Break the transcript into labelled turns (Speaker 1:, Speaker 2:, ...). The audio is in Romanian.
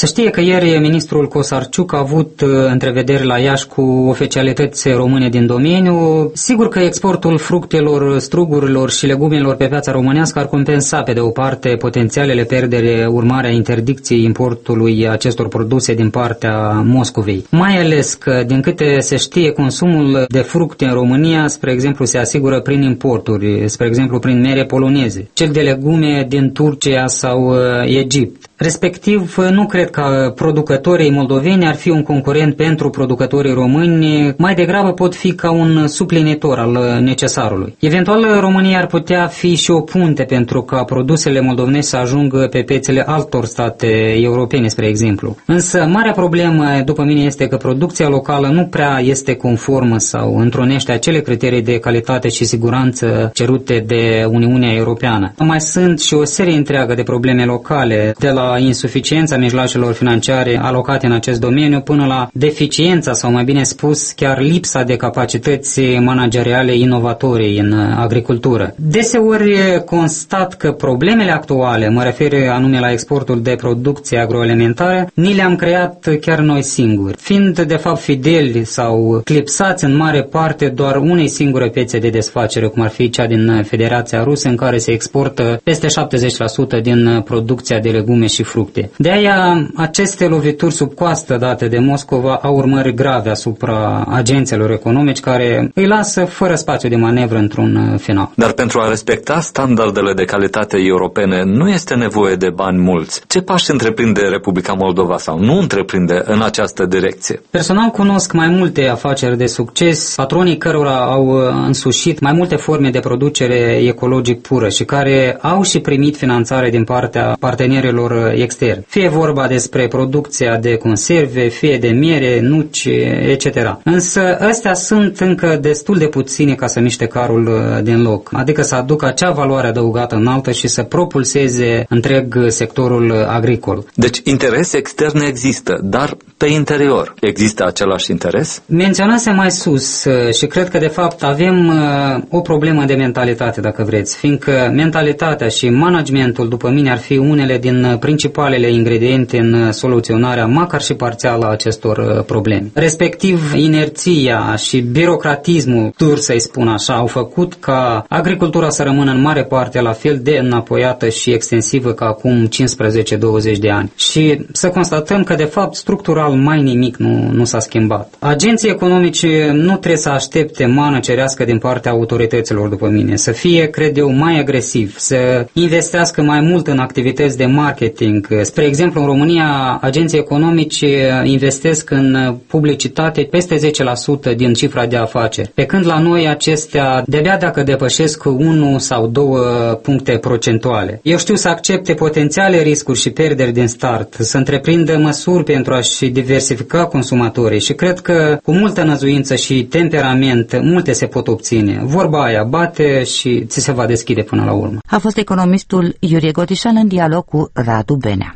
Speaker 1: Se știe că ieri ministrul Cosarciuc a avut întrevederi la Iași cu oficialități române din domeniu. Sigur că exportul fructelor, strugurilor și legumelor pe piața românească ar compensa pe de o parte potențialele pierdere urmare a interdicției importului acestor produse din partea Moscovei. Mai ales că, din câte se știe, consumul de fructe în România, spre exemplu, se asigură prin importuri, spre exemplu prin mere poloneze, cel de legume din Turcia sau Egipt. Respectiv, nu cred că producătorii moldoveni ar fi un concurent pentru producătorii români, mai degrabă pot fi ca un suplinitor al necesarului. Eventual, România ar putea fi și o punte pentru ca produsele moldovenești să ajungă pe piețele altor state europene, spre exemplu. Însă, marea problemă, după mine, este că producția locală nu prea este conformă sau întrunește acele criterii de calitate și siguranță cerute de Uniunea Europeană. Mai sunt și o serie întreagă de probleme locale, de la insuficiența mijloacelor financiare alocate în acest domeniu până la deficiența sau, mai bine spus, chiar lipsa de capacități manageriale inovatorii în agricultură. Deseori constat că problemele actuale, mă refer anume la exportul de producție agroalimentară, ni le-am creat chiar noi singuri, fiind de fapt fideli sau clipsați în mare parte doar unei singure piețe de desfacere, cum ar fi cea din Federația Rusă, în care se exportă peste 70% din producția de legume și fructe. De aia, aceste lovituri sub coastă date de Moscova au urmări grave asupra agenților economici, care îi lasă fără spațiu de manevră într-un final.
Speaker 2: Dar pentru a respecta standardele de calitate europene nu este nevoie de bani mulți. Ce pași întreprinde Republica Moldova sau nu întreprinde în această direcție?
Speaker 1: Personal cunosc mai multe afaceri de succes, patronii cărora au însușit mai multe forme de producere ecologic pură și care au și primit finanțare din partea partenerilor externi. Fie vorba despre producția de conserve, fie de miere, nuci, etc. Însă astea sunt încă destul de puține ca să miște carul din loc, adică să aducă acea valoare adăugată înaltă și să propulseze întreg sectorul agricol.
Speaker 2: Deci interes extern există, dar pe interior există același interes?
Speaker 1: Menționasem mai sus și cred că de fapt avem o problemă de mentalitate, dacă vreți, fiindcă mentalitatea și managementul, după mine, ar fi unele din principalele ingrediente în soluționarea măcar și parțială a acestor probleme. Respectiv, inerția și birocratismul, dur să-i spun așa, au făcut ca agricultura să rămână în mare parte la fel de înapoiată și extensivă ca acum 15-20 de ani. Și să constatăm că, de fapt, structural mai nimic nu s-a schimbat. Agenții economici nu trebuie să aștepte mană cerească din partea autorităților, după mine, să fie, cred eu, mai agresiv, să investească mai mult în activități de marketing. Spre exemplu, în România, agenții economici investesc în publicitate peste 10% din cifra de afaceri, pe când la noi acestea de-abia dacă depășesc 1 sau 2 puncte procentuale. Eu știu să accepte potențiale riscuri și pierderi din start, să întreprindă măsuri pentru a-și diversifica consumatorii și cred că cu multă năzuință și temperament multe se pot obține. Vorba aia bate și ți se va deschide până la urmă.
Speaker 3: A fost economistul Iurie Godișan în dialog cu Radu Benea.